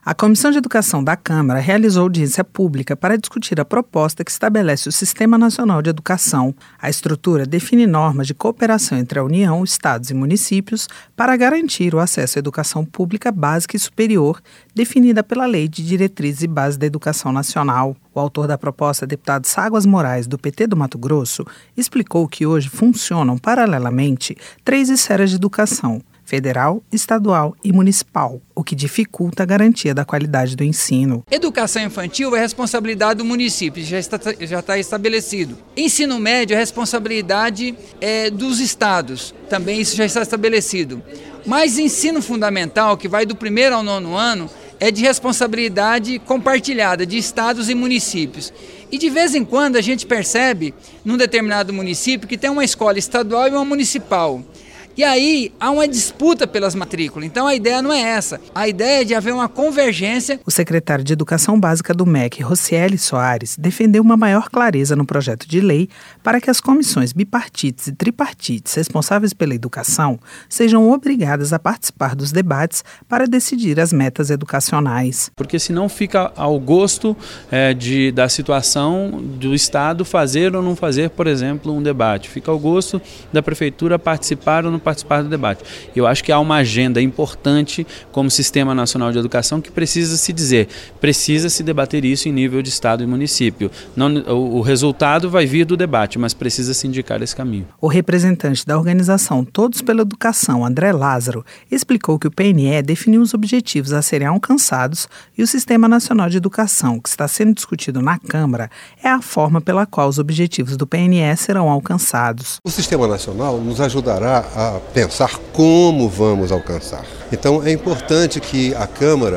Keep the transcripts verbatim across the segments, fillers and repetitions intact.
A Comissão de Educação da Câmara realizou audiência pública para discutir a proposta que estabelece o Sistema Nacional de Educação. A estrutura define normas de cooperação entre a União, estados e municípios para garantir o acesso à educação pública básica e superior, definida pela Lei de Diretrizes e Bases da Educação Nacional. O autor da proposta, deputado Ságuas Moraes, do P T do Mato Grosso, explicou que hoje funcionam paralelamente três esferas de educação: federal, estadual e municipal, o que dificulta a garantia da qualidade do ensino. Educação infantil é responsabilidade do município, já está, já está estabelecido. Ensino médio é responsabilidade é, dos estados, também isso já está estabelecido. Mas ensino fundamental, que vai do primeiro ao nono ano, é de responsabilidade compartilhada de estados e municípios. E de vez em quando a gente percebe, num determinado município, que tem uma escola estadual e uma municipal. E aí há uma disputa pelas matrículas. Então a ideia não é essa. A ideia é de haver uma convergência. O secretário de Educação Básica do M E C, Rocieli Soares, defendeu uma maior clareza no projeto de lei para que as comissões bipartites e tripartites responsáveis pela educação sejam obrigadas a participar dos debates para decidir as metas educacionais. Porque senão fica ao gosto é, de, da situação do Estado fazer ou não fazer, por exemplo, um debate. Fica ao gosto da Prefeitura participar ou não participar do debate. Eu acho que há uma agenda importante como Sistema Nacional de Educação que precisa se dizer, precisa se debater isso em nível de Estado e município. Não, o, o resultado vai vir do debate, mas precisa se indicar esse caminho. O representante da organização Todos pela Educação, André Lázaro, explicou que o P N E definiu os objetivos a serem alcançados e o Sistema Nacional de Educação, que está sendo discutido na Câmara, é a forma pela qual os objetivos do P N E serão alcançados. O Sistema Nacional nos ajudará a pensar como vamos alcançar. Então é importante que a Câmara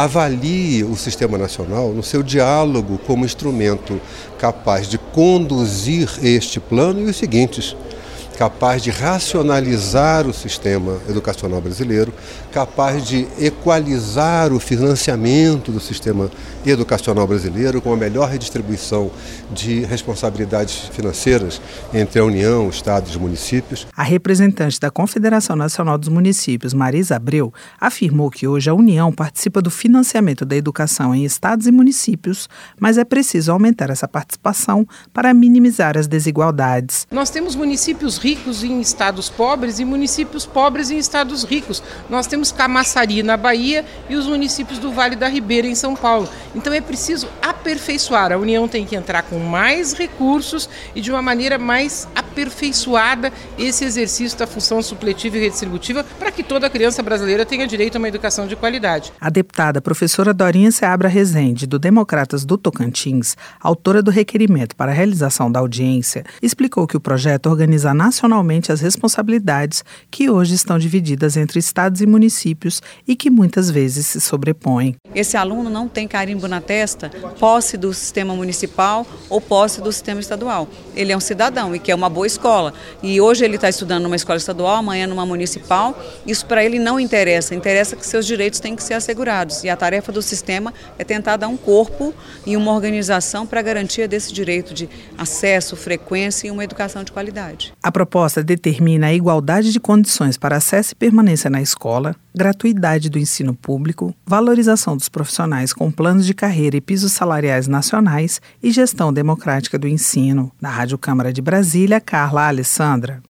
avalie o Sistema Nacional no seu diálogo como instrumento capaz de conduzir este plano e os seguintes: capaz de racionalizar o sistema educacional brasileiro, capaz de equalizar o financiamento do sistema educacional brasileiro com a melhor redistribuição de responsabilidades financeiras entre a União, estados e municípios. A representante da Confederação Nacional dos Municípios, Marisa Abreu, afirmou que hoje a União participa do financiamento da educação em estados e municípios, mas é preciso aumentar essa participação para minimizar as desigualdades. Nós temos municípios ricos em estados pobres e municípios pobres em estados ricos. Nós temos Camaçari na Bahia e os municípios do Vale da Ribeira em São Paulo. Então é preciso aperfeiçoar. A União tem que entrar com mais recursos e de uma maneira mais aperfeiçoada esse exercício da função supletiva e redistributiva para que toda criança brasileira tenha direito a uma educação de qualidade. A deputada professora Dorinha Seabra Rezende, do Democratas do Tocantins, autora do requerimento para a realização da audiência, explicou que o projeto organiza nacionalmente as responsabilidades que hoje estão divididas entre estados e municípios e que muitas vezes se sobrepõem. Esse aluno não tem carimbo na testa, posse do sistema municipal ou posse do sistema estadual. Ele é um cidadão e quer uma boa escola. E hoje ele está estudando numa escola estadual, amanhã numa municipal. Isso para ele não interessa. Interessa que seus direitos têm que ser assegurados. E a tarefa do sistema é tentar dar um corpo e uma organização para a garantia desse direito de acesso, frequência e uma educação de qualidade. A proposta determina a igualdade de condições para acesso e permanência na escola, gratuidade do ensino público, valorização dos profissionais com planos de carreira e pisos salariais nacionais e gestão democrática do ensino. Da Rádio Câmara de Brasília, Carla Alessandra.